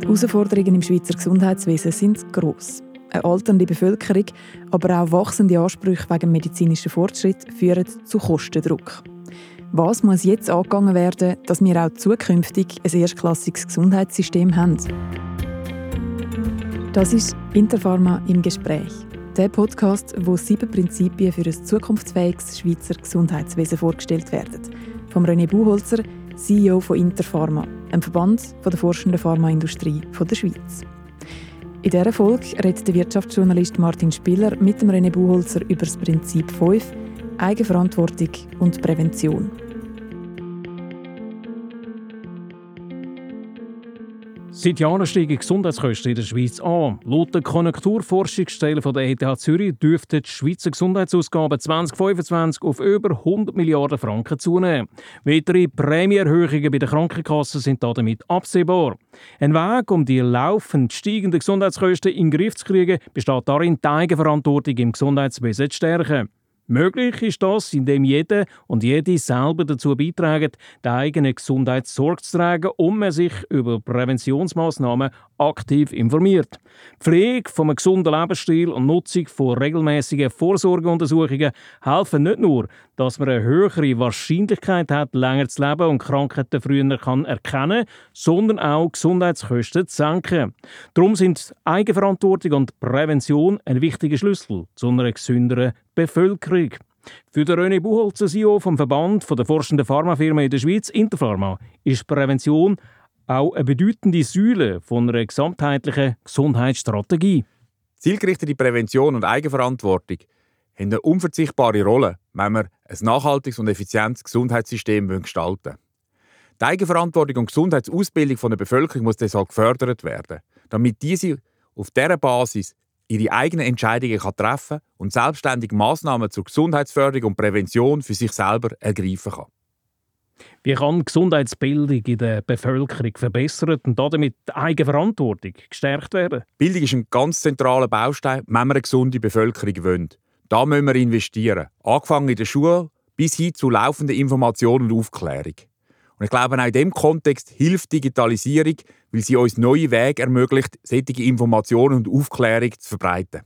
Die Herausforderungen im Schweizer Gesundheitswesen sind gross. Eine alternde Bevölkerung, aber auch wachsende Ansprüche wegen medizinischer Fortschritt führen zu Kostendruck. Was muss jetzt angegangen werden, dass wir auch zukünftig ein erstklassiges Gesundheitssystem haben? Das ist Interpharma im Gespräch. Der Podcast, wo 7 Prinzipien für ein zukunftsfähiges Schweizer Gesundheitswesen vorgestellt werden. Von René Buchholzer, CEO von Interpharma, einem Verband der forschenden Pharmaindustrie der Schweiz. In dieser Folge redet der Wirtschaftsjournalist Martin Spiller mit dem René Buchholzer über das Prinzip 5, Eigenverantwortung und Prävention. Seit Jahren steigen Gesundheitskosten in der Schweiz an. Laut der Konjunkturforschungsstelle der ETH Zürich dürften die Schweizer Gesundheitsausgaben 2025 auf über 100 Milliarden Franken zunehmen. Weitere Prämienerhöhungen bei den Krankenkassen sind damit absehbar. Ein Weg, um die laufend steigenden Gesundheitskosten in den Griff zu kriegen, besteht darin, die Eigenverantwortung im Gesundheitswesen zu stärken. Möglich ist das, indem jeder und jede selber dazu beiträgt, die eigene Gesundheit Sorge zu tragen und man sich über Präventionsmaßnahmen aktiv informiert. Pflege von einem gesunden Lebensstil und Nutzung von regelmäßigen Vorsorgeuntersuchungen helfen nicht nur, dass man eine höhere Wahrscheinlichkeit hat, länger zu leben und Krankheiten früher erkennen kann, sondern auch Gesundheitskosten zu senken. Darum sind Eigenverantwortung und Prävention ein wichtiger Schlüssel zu einer gesünderen Bevölkerung. Für den René Buchholzer, CEO vom Verband der forschenden Pharmafirmen in der Schweiz, Interpharma, ist Prävention auch eine bedeutende Säule von einer gesamtheitlichen Gesundheitsstrategie. Zielgerichtete Prävention und Eigenverantwortung haben eine unverzichtbare Rolle, wenn wir ein nachhaltiges und effizientes Gesundheitssystem gestalten wollen. Die Eigenverantwortung und Gesundheitsausbildung der Bevölkerung muss deshalb gefördert werden, damit diese auf dieser Basis ihre eigenen Entscheidungen treffen kann und selbstständig Massnahmen zur Gesundheitsförderung und Prävention für sich selber ergreifen kann. Wie kann die Gesundheitsbildung in der Bevölkerung verbessert und damit die Eigenverantwortung gestärkt werden? Bildung ist ein ganz zentraler Baustein, wenn wir eine gesunde Bevölkerung wollen. Da müssen wir investieren. Angefangen in der Schule bis hin zu laufender Information und Aufklärung. Und ich glaube, auch in diesem Kontext hilft Digitalisierung, weil sie uns neue Wege ermöglicht, solche Informationen und Aufklärung zu verbreiten.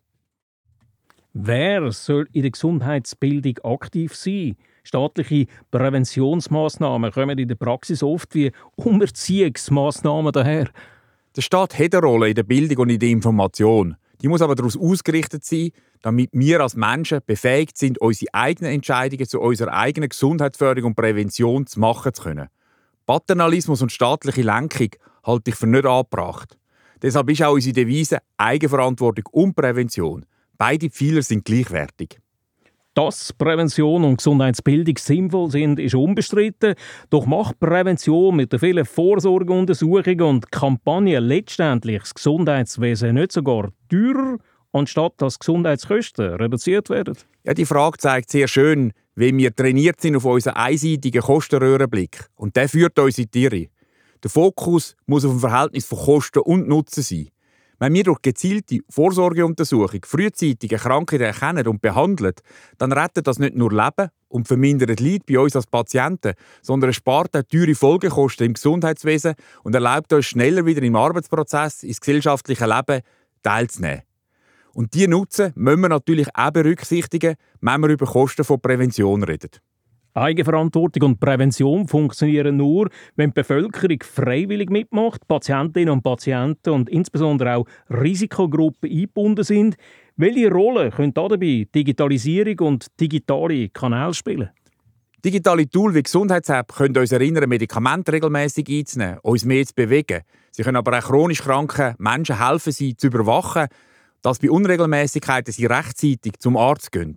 Wer soll in der Gesundheitsbildung aktiv sein? Staatliche Präventionsmaßnahmen kommen in der Praxis oft wie Umerziehungsmaßnahmen daher. Der Staat hat eine Rolle in der Bildung und in der Information. Die muss aber daraus ausgerichtet sein, damit wir als Menschen befähigt sind, unsere eigenen Entscheidungen zu unserer eigenen Gesundheitsförderung und Prävention zu machen zu können. Paternalismus und staatliche Lenkung halte ich für nicht angebracht. Deshalb ist auch unsere Devise Eigenverantwortung und Prävention. Beide Pfeiler sind gleichwertig. Dass Prävention und Gesundheitsbildung sinnvoll sind, ist unbestritten. Doch macht Prävention mit den vielen Vorsorgeuntersuchungen und Kampagnen letztendlich das Gesundheitswesen nicht sogar teurer, anstatt dass Gesundheitskosten reduziert werden? Ja, die Frage zeigt sehr schön, wie wir trainiert sind auf unseren einseitigen Kostenröhrenblick. Und der führt uns in die Irre. Der Fokus muss auf dem Verhältnis von Kosten und Nutzen sein. Wenn wir durch gezielte Vorsorgeuntersuchung frühzeitig Krankheiten erkennen und behandeln, dann rettet das nicht nur Leben und vermindert Leid bei uns als Patienten, sondern es spart auch teure Folgekosten im Gesundheitswesen und erlaubt uns schneller wieder im Arbeitsprozess, ins gesellschaftliche Leben teilzunehmen. Und diese Nutzen müssen wir natürlich auch berücksichtigen, wenn wir über Kosten von Prävention reden. Eigenverantwortung und Prävention funktionieren nur, wenn die Bevölkerung freiwillig mitmacht, Patientinnen und Patienten und insbesondere auch Risikogruppen eingebunden sind. Welche Rolle können dabei Digitalisierung und digitale Kanäle spielen? Digitale Tools wie Gesundheits-App können uns erinnern, Medikamente regelmäßig einzunehmen, uns mehr zu bewegen. Sie können aber auch chronisch kranken Menschen helfen, sie zu überwachen, dass bei Unregelmäßigkeiten sie rechtzeitig zum Arzt gehen.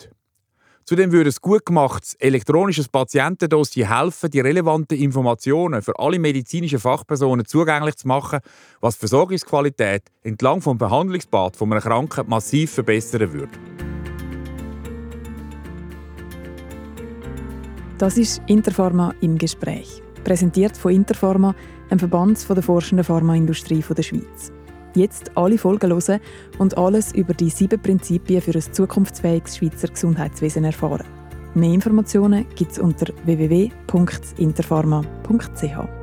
Zudem würde ein gut gemachtes elektronisches Patientendossier helfen, die relevanten Informationen für alle medizinischen Fachpersonen zugänglich zu machen, was die Versorgungsqualität entlang des Behandlungspaths von einer Krankheit massiv verbessern würde. Das ist Interpharma im Gespräch. Präsentiert von Interpharma, einem Verband der forschenden Pharmaindustrie der Schweiz. Jetzt alle Folgen hören und alles über die 7 Prinzipien für ein zukunftsfähiges Schweizer Gesundheitswesen erfahren. Mehr Informationen gibt es unter www.interpharma.ch.